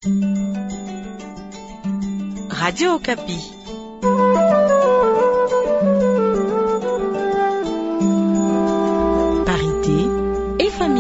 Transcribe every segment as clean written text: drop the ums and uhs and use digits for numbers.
Radio Okapi. Parité et famille.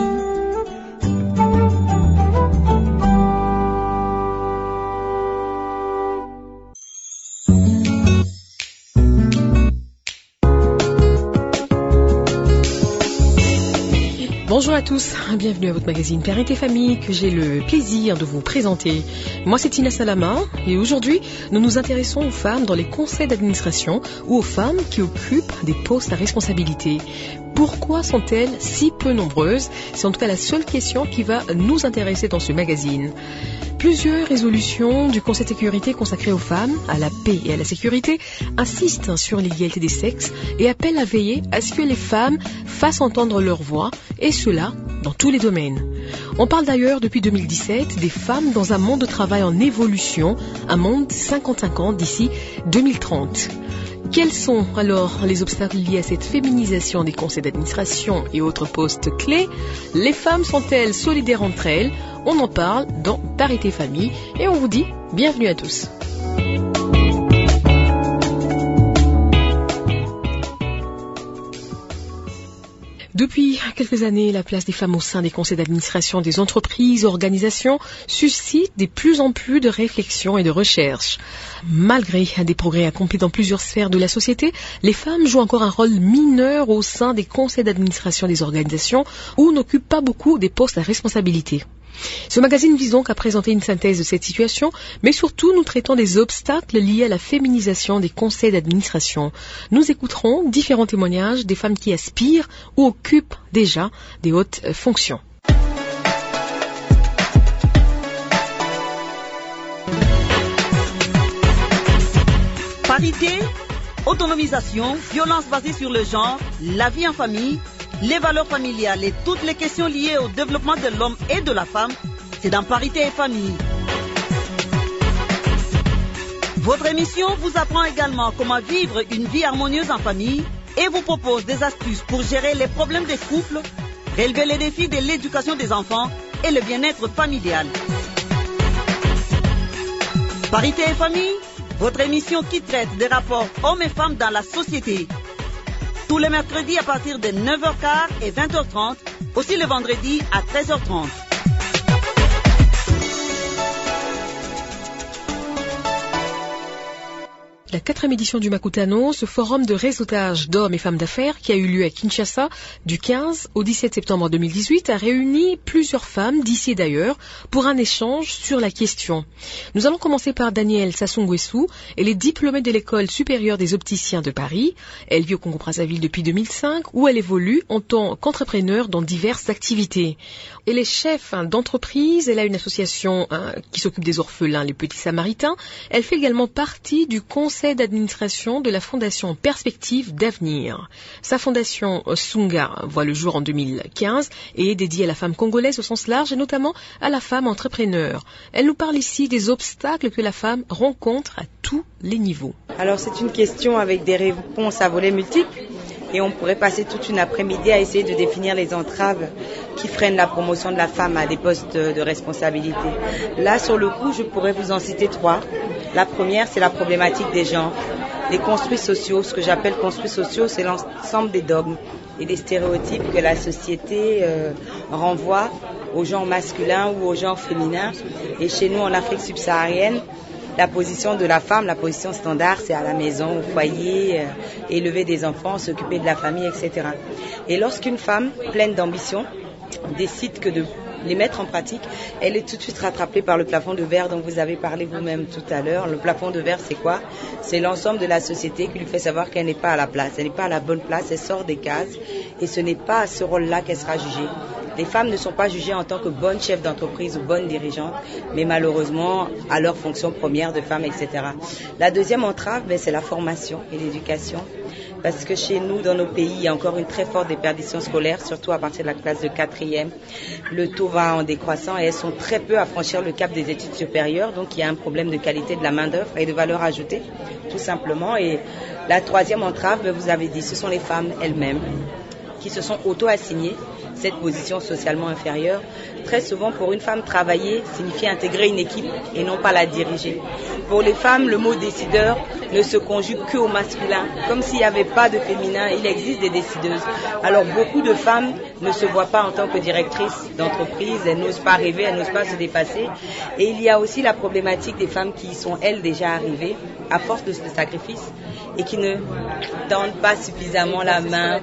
Bonjour à tous, bienvenue à votre magazine Parité et Famille que j'ai le plaisir de vous présenter. Moi c'est Tina Salama et aujourd'hui nous nous intéressons aux femmes dans les conseils d'administration ou aux femmes qui occupent des postes à responsabilité. Pourquoi sont-elles si peu nombreuses? C'est en tout cas la seule question qui va nous intéresser dans ce magazine. Plusieurs résolutions du Conseil de sécurité consacrées aux femmes, à la paix et à la sécurité insistent sur l'égalité des sexes et appellent à veiller à ce que les femmes fassent entendre leur voix, et cela dans tous les domaines. On parle d'ailleurs depuis 2017 des femmes dans un monde de travail en évolution, un monde 50-50 d'ici 2030. Quels sont alors les obstacles liés à cette féminisation des conseils d'administration et autres postes clés? Les femmes sont-elles solidaires entre elles? On en parle dans Parité Famille et on vous dit bienvenue à tous. Depuis quelques années, la place des femmes au sein des conseils d'administration des entreprises, organisations suscite de plus en plus de réflexions et de recherches. Malgré des progrès accomplis dans plusieurs sphères de la société, les femmes jouent encore un rôle mineur au sein des conseils d'administration des organisations ou n'occupent pas beaucoup des postes à responsabilité. Ce magazine vise donc à présenter une synthèse de cette situation, mais surtout nous traitons des obstacles liés à la féminisation des conseils d'administration. Nous écouterons différents témoignages des femmes qui aspirent ou occupent déjà des hautes fonctions. Parité, autonomisation, violence basée sur le genre, la vie en famille, les valeurs familiales et toutes les questions liées au développement de l'homme et de la femme, c'est dans Parité et Famille. Votre émission vous apprend également comment vivre une vie harmonieuse en famille et vous propose des astuces pour gérer les problèmes des couples, relever les défis de l'éducation des enfants et le bien-être familial. Parité et Famille, votre émission qui traite des rapports hommes et femmes dans la société. Tous les mercredis à partir de 9h15 et 20h30, aussi le vendredi à 13h30. La 4e édition du Makutano, ce forum de réseautage d'hommes et femmes d'affaires qui a eu lieu à Kinshasa du 15 au 17 septembre 2018 a réuni plusieurs femmes d'ici et d'ailleurs pour un échange sur la question. Nous allons commencer par Danielle Sassou-Nguessou. Elle est diplômée de l'école supérieure des opticiens de Paris. Elle vit au Congo-Brazzaville depuis 2005 où elle évolue en tant qu'entrepreneur dans diverses activités. Elle est chef d'entreprise, elle a une association qui s'occupe des orphelins, les Petits Samaritains. Elle fait également partie du conseil d'administration de la fondation Perspective d'avenir. Sa fondation Sunga voit le jour en 2015 et est dédiée à la femme congolaise au sens large et notamment à la femme entrepreneur. Elle nous parle ici des obstacles que la femme rencontre à tous les niveaux. Alors c'est une question avec des réponses à volets multiples. Et on pourrait passer toute une après-midi à essayer de définir les entraves qui freinent la promotion de la femme à des postes de responsabilité. Là, sur le coup, je pourrais vous en citer 3. La première, c'est la problématique des genres. Les construits sociaux, ce que j'appelle construits sociaux, c'est l'ensemble des dogmes et des stéréotypes que la société renvoie au genre masculin ou au genre féminin. Et chez nous, en Afrique subsaharienne, la position de la femme, la position standard, c'est à la maison, au foyer, élever des enfants, s'occuper de la famille, etc. Et lorsqu'une femme, pleine d'ambition, décide que de les mettre en pratique, elle est tout de suite rattrapée par le plafond de verre dont vous avez parlé vous-même tout à l'heure. Le plafond de verre, c'est quoi? C'est l'ensemble de la société qui lui fait savoir qu'elle n'est pas à la place, elle n'est pas à la bonne place, elle sort des cases et ce n'est pas à ce rôle-là qu'elle sera jugée. Les femmes ne sont pas jugées en tant que bonnes chefs d'entreprise ou bonnes dirigeantes, mais malheureusement à leur fonction première de femme, etc. La deuxième entrave, c'est la formation et l'éducation. Parce que chez nous, dans nos pays, il y a encore une très forte déperdition scolaire, surtout à partir de la classe de 4e. Le taux va en décroissant et elles sont très peu à franchir le cap des études supérieures. Donc il y a un problème de qualité de la main-d'œuvre et de valeur ajoutée, tout simplement. Et la troisième entrave, vous avez dit, ce sont les femmes elles-mêmes qui se sont auto-assignées cette position socialement inférieure. Très souvent, pour une femme, travailler signifie intégrer une équipe et non pas la diriger. Pour les femmes, le mot décideur ne se conjugue qu'au masculin. Comme s'il n'y avait pas de féminin, il existe des décideuses. Alors beaucoup de femmes ne se voient pas en tant que directrices d'entreprise, elles n'osent pas rêver, elles n'osent pas se dépasser. Et il y a aussi la problématique des femmes qui sont, elles, déjà arrivées à force de sacrifice et qui ne tendent pas suffisamment la main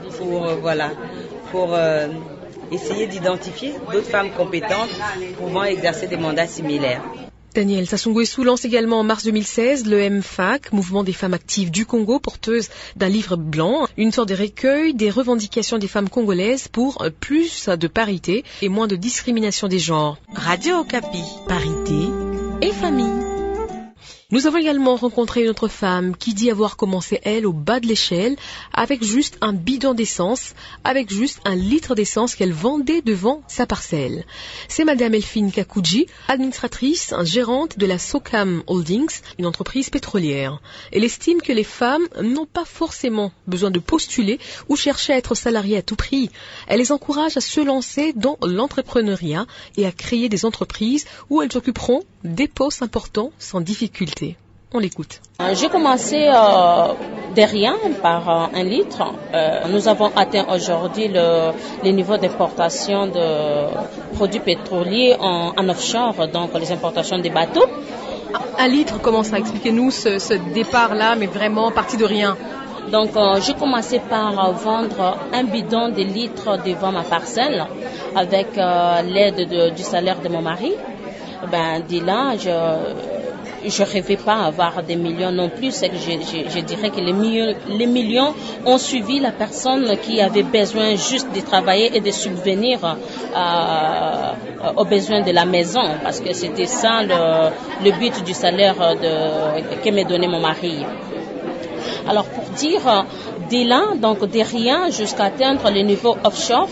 pour essayer d'identifier d'autres femmes compétentes pouvant exercer des mandats similaires. Danielle Sassou Nguesso lance également en mars 2016 le MFAC, Mouvement des femmes actives du Congo, porteuse d'un livre blanc, une sorte de recueil des revendications des femmes congolaises pour plus de parité et moins de discrimination des genres. Radio Okapi, Parité et famille. Nous avons également rencontré une autre femme qui dit avoir commencé, elle, au bas de l'échelle, avec juste un bidon d'essence, avec juste 1 litre d'essence qu'elle vendait devant sa parcelle. C'est Madame Elfine Kakouji, administratrice, gérante de la Socam Holdings, une entreprise pétrolière. Elle estime que les femmes n'ont pas forcément besoin de postuler ou chercher à être salariées à tout prix. Elle les encourage à se lancer dans l'entrepreneuriat et à créer des entreprises où elles occuperont des postes importants sans difficulté. On l'écoute. J'ai commencé de rien par 1 litre. Nous avons atteint aujourd'hui les niveaux d'importation de produits pétroliers en offshore, donc les importations des bateaux. 1 litre, comment ça? Expliquez-nous ce départ-là, mais vraiment parti de rien. Donc, j'ai commencé par vendre 1 bidon de litres devant ma parcelle avec l'aide du salaire de mon mari. De là, je rêvais pas avoir des millions non plus. C'est que je dirais que les millions ont suivi la personne qui avait besoin juste de travailler et de subvenir aux besoins de la maison, parce que c'était ça le but du salaire que me donnait mon mari. Alors pour dire, de là, donc de rien jusqu'à atteindre le niveau offshore,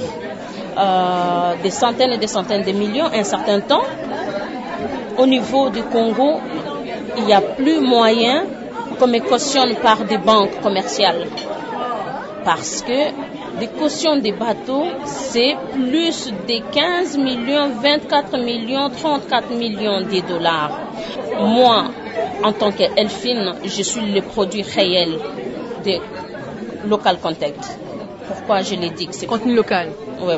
des centaines et des centaines de millions, un certain temps. Au niveau du Congo, il n'y a plus moyen qu'on me cautionne par des banques commerciales. Parce que les cautions des bateaux, c'est plus de 15 millions, 24 millions, 34 millions de dollars. Moi, en tant qu'Elfine, je suis le produit réel de Local Contact. Pourquoi je l'ai dit que c'est contenu local? Oui.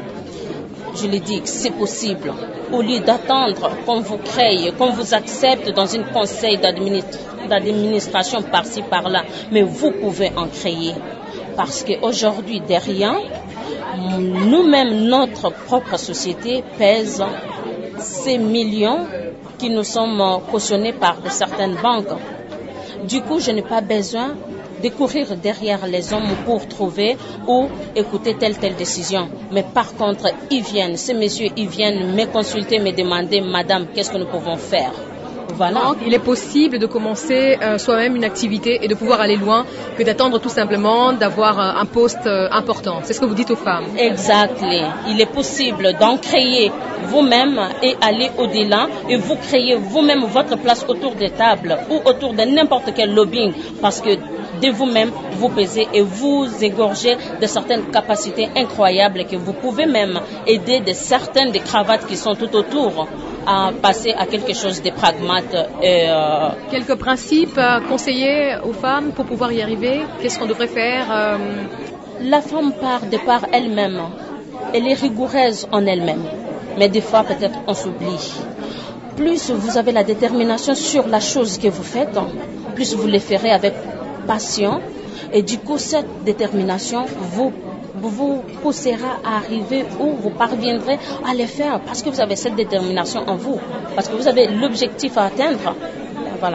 Je l'ai dit que c'est possible. Au lieu d'attendre qu'on vous crée, qu'on vous accepte dans un conseil d'administration par-ci, par-là, mais vous pouvez en créer. Parce qu'aujourd'hui, derrière, nous-mêmes, notre propre société pèse ces millions qui nous sont cautionnés par certaines banques. Du coup, je n'ai pas besoin de courir derrière les hommes pour trouver ou écouter telle décision. Mais par contre, ces messieurs, ils viennent me consulter, me demander, madame, qu'est-ce que nous pouvons faire? Voilà. Donc, il est possible de commencer soi-même une activité et de pouvoir aller loin que d'attendre tout simplement d'avoir un poste important. C'est ce que vous dites aux femmes. Exactement. Il est possible d'en créer vous-même et aller au-delà et vous créez vous-même votre place autour des tables ou autour de n'importe quel lobbying, parce que de vous-même, vous pesez et vous égorgez de certaines capacités incroyables que vous pouvez même aider de certaines des cravates qui sont tout autour à passer à quelque chose de pragmate. Quelques principes à conseiller aux femmes pour pouvoir y arriver? Qu'est-ce qu'on devrait faire? La femme part de par elle-même. Elle est rigoureuse en elle-même. Mais des fois, peut-être, on s'oublie. Plus vous avez la détermination sur la chose que vous faites, plus vous le ferez avec passion. Et du coup, cette détermination vous poussera à arriver où vous parviendrez à les faire, parce que vous avez cette détermination en vous, parce que vous avez l'objectif à atteindre. Voilà.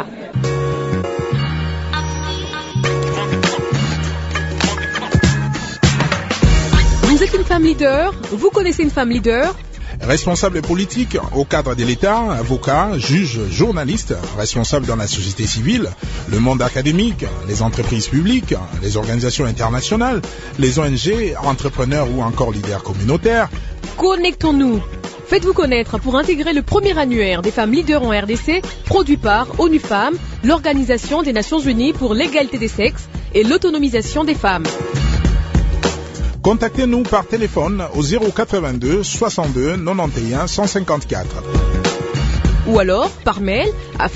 Vous êtes une femme leader, vous connaissez une femme leader. Responsable politique au cadre de l'État, avocat, juge, journaliste, responsable dans la société civile, le monde académique, les entreprises publiques, les organisations internationales, les ONG, entrepreneurs ou encore leaders communautaires. Connectons-nous. Faites-vous connaître pour intégrer le premier annuaire des femmes leaders en RDC, produit par ONU Femmes, l'Organisation des Nations Unies pour l'égalité des sexes et l'autonomisation des femmes. Contactez-nous par téléphone au 082 62 91 154. Ou alors par mail à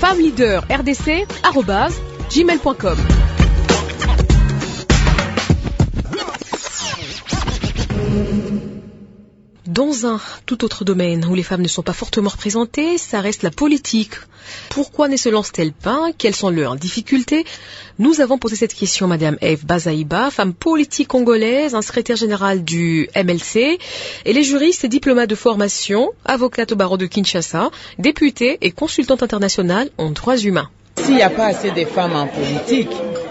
femmeleaderrdc@gmail.com. Dans un tout autre domaine où les femmes ne sont pas fortement représentées, ça reste la politique. Pourquoi ne se lancent-elles pas? Quelles sont leurs difficultés? Nous avons posé cette question à Madame Eve Bazaïba, femme politique congolaise, secrétaire générale du MLC. Elle est juriste et diplomate de formation, avocate au barreau de Kinshasa, députée et consultante internationale en droits humains. S'il n'y a pas assez de femmes en politique,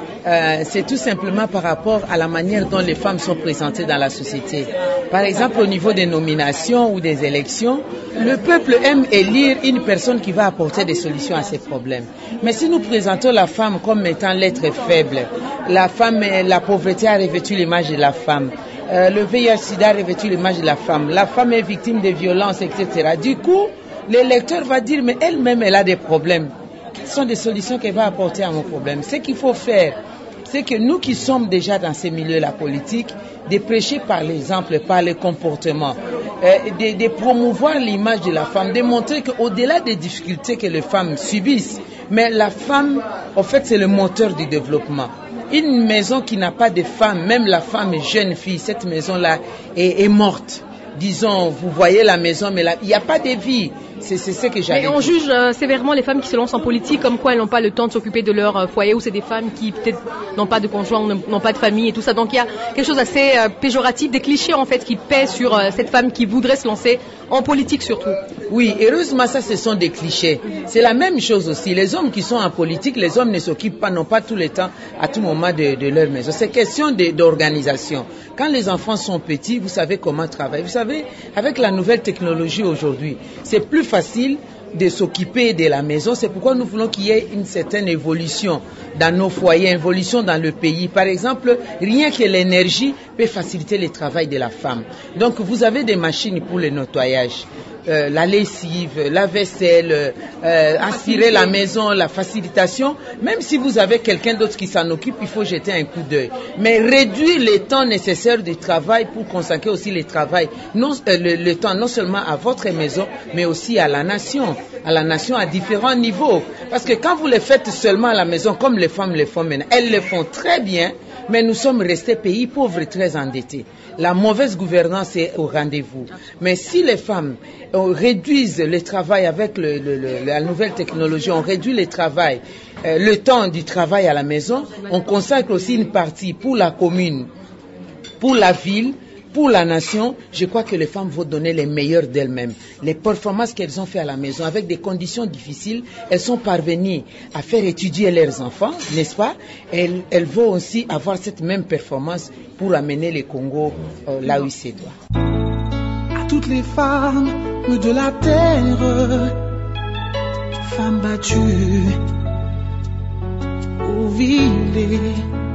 c'est tout simplement par rapport à la manière dont les femmes sont présentées dans la société. Par exemple, au niveau des nominations ou des élections, le peuple aime élire une personne qui va apporter des solutions à ses problèmes. Mais si nous présentons la femme comme étant l'être faible, la pauvreté a revêtu l'image de la femme, le VIH-Sida a revêtu l'image de la femme est victime de violences, etc. Du coup, l'électeur va dire, mais elle-même, elle a des problèmes. Quelles sont des solutions qu'elle va apporter à mon problème? Ce qu'il faut faire, c'est que nous qui sommes déjà dans ces milieux, la politique, de prêcher par l'exemple, par le comportement, de promouvoir l'image de la femme, de montrer qu'au-delà des difficultés que les femmes subissent, mais la femme, en fait, c'est le moteur du développement. Une maison qui n'a pas de femme, même la femme jeune fille, cette maison-là est morte. Disons, vous voyez la maison, mais il n'y a pas de vie. C'est ce que j'avais dit. Mais on juge sévèrement les femmes qui se lancent en politique comme quoi elles n'ont pas le temps de s'occuper de leur foyer, ou c'est des femmes qui peut-être n'ont pas de conjoint, n'ont pas de famille et tout ça. Donc il y a quelque chose d'assez péjoratif, des clichés en fait qui pèsent sur cette femme qui voudrait se lancer en politique surtout. Oui, heureusement ça ce sont des clichés. C'est la même chose aussi. Les hommes qui sont en politique, les hommes ne s'occupent pas, n'ont pas tout le temps, à tout moment de leur maison. C'est question d'organisation. Quand les enfants sont petits, vous savez comment travailler. Vous savez, avec la nouvelle technologie aujourd'hui, c'est plus facile de s'occuper de la maison. C'est pourquoi nous voulons qu'il y ait une certaine évolution dans nos foyers, évolution dans le pays. Par exemple, rien que l'énergie peut faciliter le travail de la femme. Donc, vous avez des machines pour le nettoyage. La lessive, la vaisselle, aspirer la maison, la facilitation. Même si vous avez quelqu'un d'autre qui s'en occupe, il faut jeter un coup d'œil. Mais réduire le temps nécessaire de travail pour consacrer aussi le temps non seulement à votre maison, mais aussi à la nation à différents niveaux. Parce que quand vous le faites seulement à la maison, comme les femmes le font maintenant, elles le font très bien, mais nous sommes restés pays pauvres et très endettés. La mauvaise gouvernance est au rendez-vous. Mais si les femmes réduisent le travail avec la nouvelle technologie, on réduit le travail, le temps du travail à la maison, on consacre aussi une partie pour la commune, pour la ville, pour la nation. Je crois que les femmes vont donner les meilleures d'elles-mêmes. Les performances qu'elles ont fait à la maison, avec des conditions difficiles, elles sont parvenues à faire étudier leurs enfants, n'est-ce pas? Elles vont aussi avoir cette même performance pour amener le Congo là où il se doit. À toutes les femmes de la terre, femmes battues ou vilées,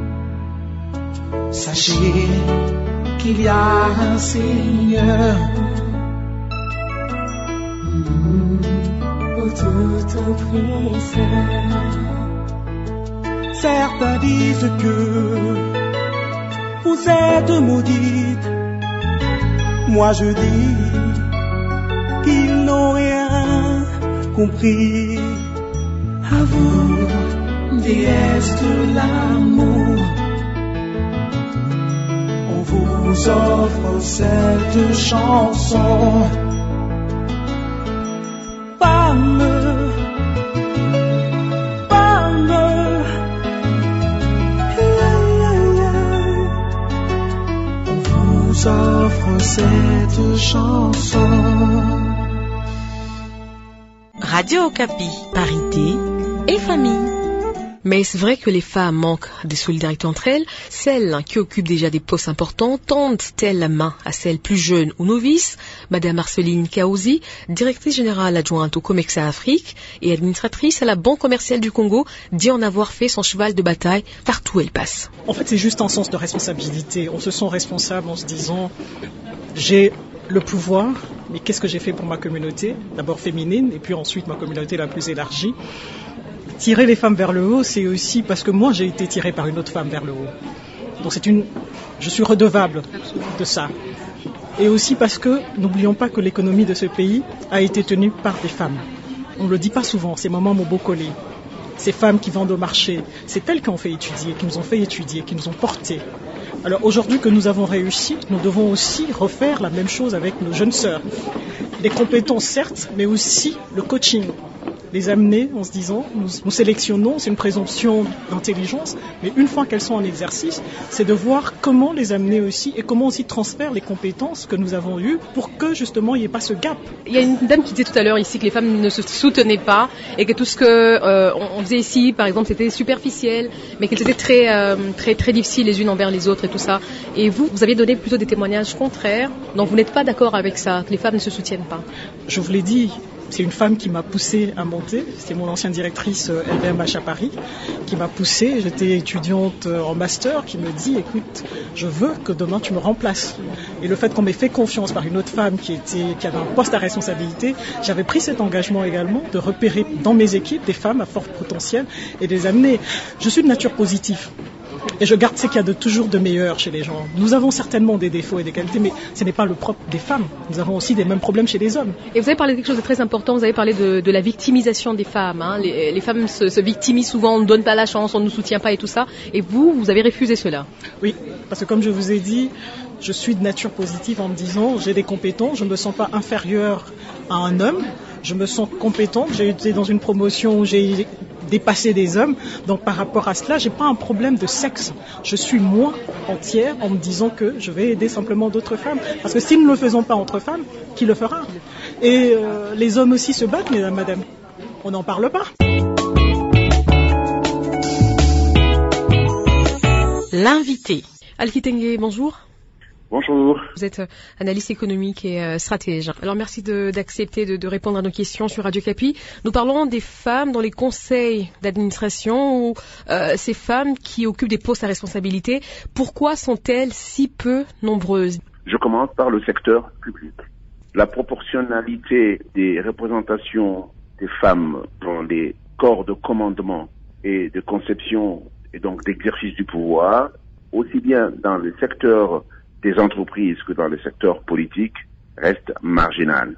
sachez qu'il y a un Seigneur pour toute prise. Certains disent que vous êtes maudites. Moi je dis qu'ils n'ont rien compris. À vous, déesse de l'amour, on vous offre cette chanson. Femme, on vous offre cette chanson. Radio Okapi, parité et famille. Mais c'est vrai que les femmes manquent de solidarité entre elles. Celles qui occupent déjà des postes importants tendent-elles la main à celles plus jeunes ou novices? Madame Marceline Kaouzi, directrice générale adjointe au Comexa Afrique et administratrice à la Banque commerciale du Congo, dit en avoir fait son cheval de bataille partout où elle passe. En fait, c'est juste un sens de responsabilité. On se sent responsable en se disant j'ai le pouvoir, mais qu'est-ce que j'ai fait pour ma communauté? D'abord féminine et puis ensuite ma communauté la plus élargie. Tirer les femmes vers le haut, c'est aussi parce que moi j'ai été tirée par une autre femme vers le haut. Donc je suis redevable de ça. Et aussi parce que, n'oublions pas que l'économie de ce pays a été tenue par des femmes. On ne le dit pas souvent, c'est Maman Mobokole. Ces femmes qui vendent au marché, c'est elles qui ont fait étudier, qui nous ont fait étudier, qui nous ont portés. Alors aujourd'hui que nous avons réussi, nous devons aussi refaire la même chose avec nos jeunes sœurs. Les compétences certes, mais aussi le coaching. Les amener en se disant, nous sélectionnons, c'est une présomption d'intelligence, mais une fois qu'elles sont en exercice, c'est de voir comment les amener aussi et comment aussi transférer les compétences que nous avons eues pour que justement il n'y ait pas ce gap. Il y a une dame qui disait tout à l'heure ici que les femmes ne se soutenaient pas et que tout ce que on faisait ici, par exemple, c'était superficiel, mais qu'elles étaient très difficiles les unes envers les autres et tout ça. Et vous aviez donné plutôt des témoignages contraires, donc vous n'êtes pas d'accord avec ça, que les femmes ne se soutiennent pas. Je vous l'ai dit. C'est une femme qui m'a poussée à monter. C'était mon ancienne directrice LVMH à Paris qui m'a poussée. J'étais étudiante en master qui me dit, écoute, je veux que demain tu me remplaces. Et le fait qu'on m'ait fait confiance par une autre femme qui avait un poste à responsabilité, j'avais pris cet engagement également de repérer dans mes équipes des femmes à fort potentiel et de les amener. Je suis de nature positive. Et je garde ce qu'il y a toujours de meilleur chez les gens. Nous avons certainement des défauts et des qualités, mais ce n'est pas le propre des femmes. Nous avons aussi des mêmes problèmes chez les hommes. Et vous avez parlé de quelque chose de très important, vous avez parlé de la victimisation des femmes. Hein. Les femmes se victimisent souvent, on ne donne pas la chance, on ne nous soutient pas et tout ça. Et vous avez refusé cela. Oui, parce que comme je vous ai dit, je suis de nature positive en me disant, j'ai des compétences, je ne me sens pas inférieure à un homme, je me sens compétente, j'ai été dans une promotion où j'ai dépassé des hommes, donc par rapport à cela, j'ai pas un problème de sexe. Je suis moi entière en me disant que je vais aider simplement d'autres femmes. Parce que si nous ne le faisons pas entre femmes, qui le fera? Et les hommes aussi se battent, mesdames, madame. On n'en parle pas. L'invité. Alki Tengue, bonjour. Bonjour. Vous êtes analyste économique et stratège. Alors merci d'accepter de répondre à nos questions sur Radio Okapi. Nous parlons des femmes dans les conseils d'administration ou ces femmes qui occupent des postes à responsabilité. Pourquoi sont-elles si peu nombreuses? Je commence par le secteur public. La proportionnalité des représentations des femmes dans les corps de commandement et de conception et donc d'exercice du pouvoir, aussi bien dans le secteur des entreprises que dans le secteur politique, reste marginal.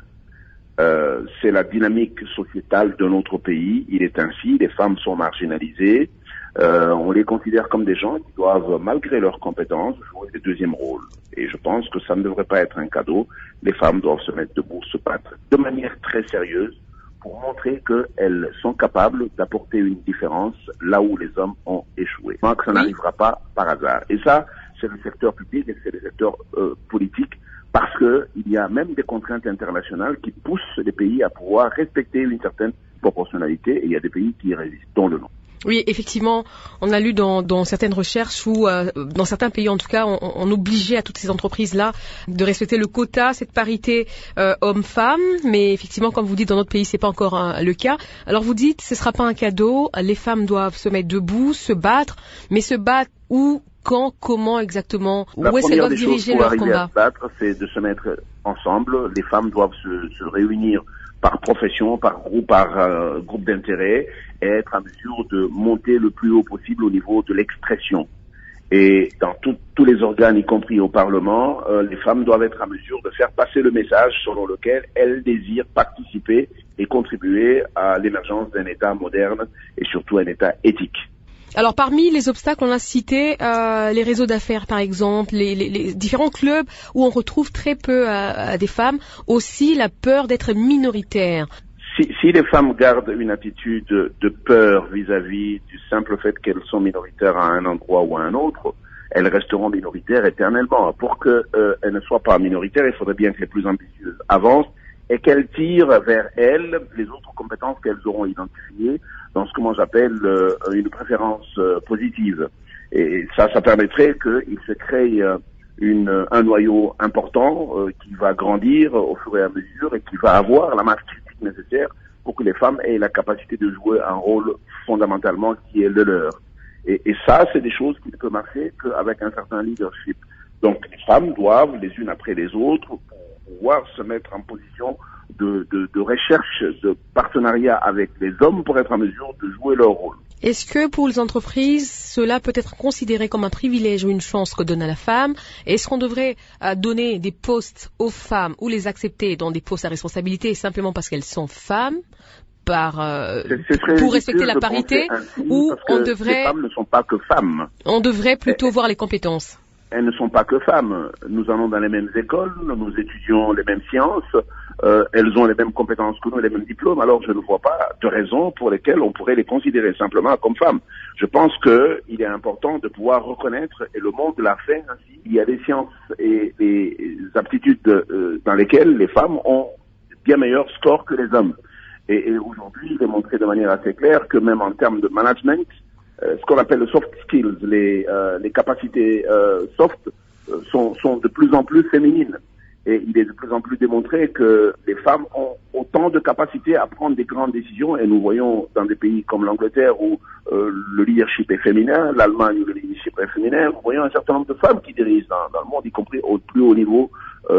C'est la dynamique sociétale de notre pays. Il est ainsi, les femmes sont marginalisées. On les considère comme des gens qui doivent, malgré leurs compétences, jouer le deuxième rôle. Et je pense que ça ne devrait pas être un cadeau. Les femmes doivent se mettre debout, se battre de manière très sérieuse pour montrer qu'elles sont capables d'apporter une différence là où les hommes ont échoué. Donc ça n'arrivera pas par hasard. Et ça, c'est le secteur public et c'est le secteur politique, parce que il y a même des contraintes internationales qui poussent les pays à pouvoir respecter une certaine proportionnalité, et il y a des pays qui y résistent, dont le nom. Oui, effectivement, on a lu dans certaines recherches où, dans certains pays en tout cas, on obligeait à toutes ces entreprises-là de respecter le quota, cette parité homme-femme, mais effectivement, comme vous dites, dans notre pays, c'est pas encore le cas. Alors vous dites, ce sera pas un cadeau, les femmes doivent se mettre debout, se battre, mais se battre où, quand, comment exactement? Où est-ce qu'elles doivent diriger leur combat? La première des choses pour arriver à se battre, c'est de se mettre ensemble. Les femmes doivent se réunir par profession, par groupe d'intérêt, et être à mesure de monter le plus haut possible au niveau de l'expression. Et dans tous les organes, y compris au Parlement, les femmes doivent être à mesure de faire passer le message selon lequel elles désirent participer et contribuer à l'émergence d'un État moderne et surtout un État éthique. Alors parmi les obstacles, on a cité les réseaux d'affaires par exemple, les différents clubs où on retrouve très peu des femmes, aussi la peur d'être minoritaire. Si les femmes gardent une attitude de peur vis-à-vis du simple fait qu'elles sont minoritaires à un endroit ou à un autre, elles resteront minoritaires éternellement. Pour qu'elles ne soient pas minoritaires, il faudrait bien que les plus ambitieuses avancent et qu'elles tirent vers elles les autres compétences qu'elles auront identifiées dans ce que moi j'appelle une préférence positive. Et ça permettrait qu'il se crée un noyau important qui va grandir au fur et à mesure et qui va avoir la masse critique nécessaire pour que les femmes aient la capacité de jouer un rôle fondamentalement qui est le leur. Et ça, c'est des choses qui ne peuvent marcher qu'avec un certain leadership. Donc les femmes doivent, les unes après les autres, pouvoir se mettre en position de recherche, de partenariat avec les hommes pour être en mesure de jouer leur rôle. Est-ce que pour les entreprises, cela peut être considéré comme un privilège ou une chance que donne à la femme? Est-ce qu'on devrait donner des postes aux femmes ou les accepter dans des postes à responsabilité simplement parce qu'elles sont femmes? Pour respecter la parité, ou on devrait... Les femmes ne sont pas que femmes. On devrait plutôt voir les compétences. Elles ne sont pas que femmes. Nous allons dans les mêmes écoles, nous étudions les mêmes sciences, elles ont les mêmes compétences que nous, les mêmes diplômes, alors je ne vois pas de raison pour lesquelles on pourrait les considérer simplement comme femmes. Je pense qu'il est important de pouvoir reconnaître, et le monde l'a fait ainsi, il y a des sciences et des aptitudes dans lesquelles les femmes ont bien meilleurs scores que les hommes. Et aujourd'hui, il est montré de manière assez claire que même en termes de management, ce qu'on appelle le soft skills, les capacités soft sont de plus en plus féminines. Et il est de plus en plus démontré que les femmes ont autant de capacités à prendre des grandes décisions. Et nous voyons dans des pays comme l'Angleterre où le leadership est féminin, l'Allemagne où le leadership est féminin, nous voyons un certain nombre de femmes qui dirigent dans le monde, y compris au plus haut niveau.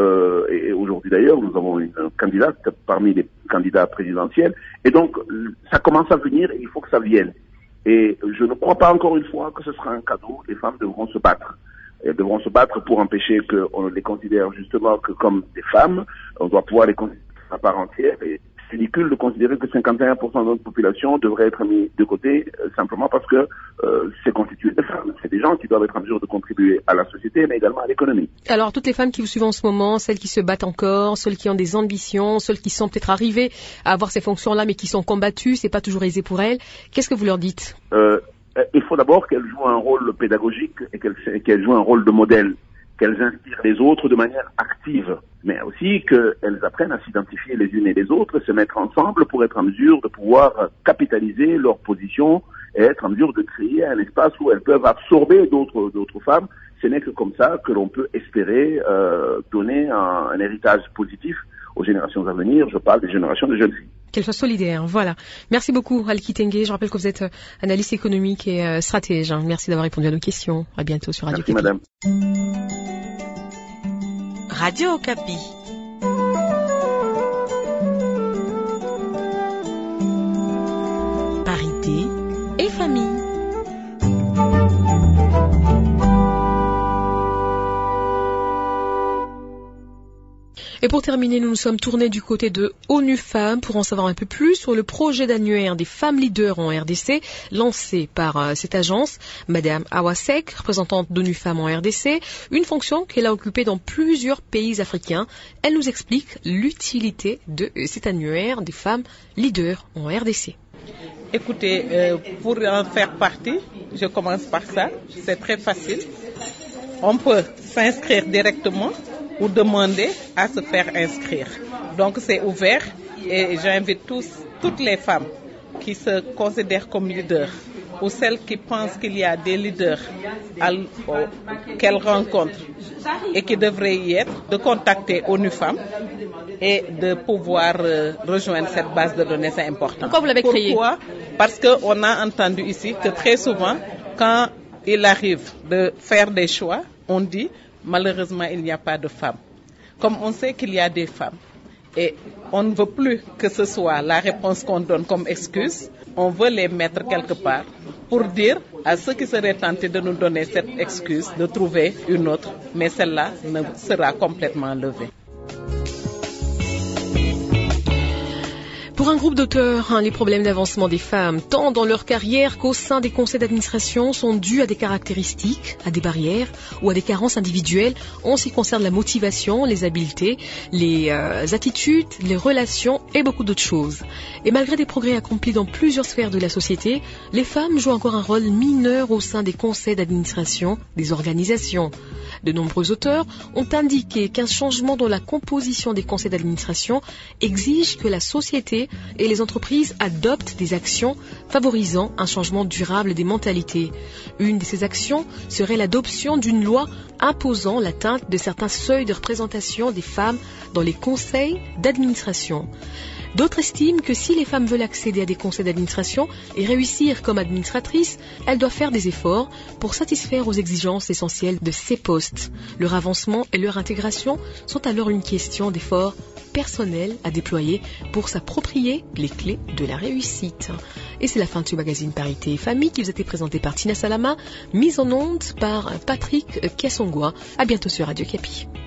Et aujourd'hui d'ailleurs, nous avons une candidate parmi les candidats présidentiels. Et donc, ça commence à venir et il faut que ça vienne. Et je ne crois pas encore une fois que ce sera un cadeau. Les femmes devront se battre. Elles devront se battre pour empêcher qu'on les considère justement que comme des femmes. On doit pouvoir les considérer à part entière. Et c'est ridicule de considérer que 51% de notre population devrait être mis de côté simplement parce que c'est constitué de femmes. C'est des gens qui doivent être en mesure de contribuer à la société, mais également à l'économie. Alors, toutes les femmes qui vous suivent en ce moment, celles qui se battent encore, celles qui ont des ambitions, celles qui sont peut-être arrivées à avoir ces fonctions-là, mais qui sont combattues, c'est pas toujours aisé pour elles. Qu'est-ce que vous leur dites? Il faut d'abord qu'elles jouent un rôle pédagogique et qu'elles jouent un rôle de modèle, qu'elles inspirent les autres de manière active, mais aussi qu'elles apprennent à s'identifier les unes et les autres, se mettre ensemble pour être en mesure de pouvoir capitaliser leur position et être en mesure de créer un espace où elles peuvent absorber d'autres femmes. Ce n'est que comme ça que l'on peut espérer donner un héritage positif aux générations à venir. Je parle des générations de jeunes filles. Qu'elles soient solidaires, voilà. Merci beaucoup, Alki Tengue. Je rappelle que vous êtes analyste économique et stratège. Merci d'avoir répondu à nos questions. À bientôt sur Radio Okapi. Madame. Radio Okapi. Parité et famille. Et pour terminer, nous nous sommes tournés du côté de ONU Femmes pour en savoir un peu plus sur le projet d'annuaire des femmes leaders en RDC lancé par cette agence. Madame Awasek, représentante d'ONU Femmes en RDC, une fonction qu'elle a occupée dans plusieurs pays africains. Elle nous explique l'utilité de cet annuaire des femmes leaders en RDC. Écoutez, pour en faire partie, je commence par ça. C'est très facile. On peut s'inscrire directement ou demander à se faire inscrire. Donc c'est ouvert et j'invite toutes les femmes qui se considèrent comme leaders ou celles qui pensent qu'il y a des leaders qu'elles rencontrent et qui devraient y être, de contacter ONU Femmes et de pouvoir rejoindre cette base de données, c'est important. Pourquoi vous l'avez créé? Pourquoi? Parce qu'on a entendu ici que très souvent, quand il arrive de faire des choix, on dit malheureusement il n'y a pas de femmes. Comme on sait qu'il y a des femmes et on ne veut plus que ce soit la réponse qu'on donne comme excuse, on veut les mettre quelque part pour dire à ceux qui seraient tentés de nous donner cette excuse de trouver une autre, mais celle-là ne sera complètement levée. Pour un groupe d'auteurs, les problèmes d'avancement des femmes, tant dans leur carrière qu'au sein des conseils d'administration, sont dus à des caractéristiques, à des barrières ou à des carences individuelles en ce qui concerne la motivation, les habiletés, les attitudes, les relations et beaucoup d'autres choses. Et malgré des progrès accomplis dans plusieurs sphères de la société, les femmes jouent encore un rôle mineur au sein des conseils d'administration des organisations. De nombreux auteurs ont indiqué qu'un changement dans la composition des conseils d'administration exige que la société et les entreprises adoptent des actions favorisant un changement durable des mentalités. Une de ces actions serait l'adoption d'une loi imposant l'atteinte de certains seuils de représentation des femmes dans les conseils d'administration. D'autres estiment que si les femmes veulent accéder à des conseils d'administration et réussir comme administratrices, elles doivent faire des efforts pour satisfaire aux exigences essentielles de ces postes. Leur avancement et leur intégration sont alors une question d'efforts personnels à déployer pour s'approprier les clés de la réussite. Et c'est la fin de ce magazine Parité et Famille qui vous a été présenté par Tina Salama, mise en onde par Patrick Kiasongwa. À bientôt sur Radio Okapi.